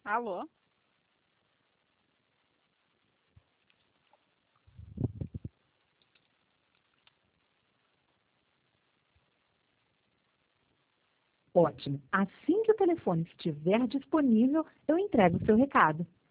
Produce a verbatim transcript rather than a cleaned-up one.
Alô? Ótimo. Assim que o telefone estiver disponível, eu entrego o seu recado.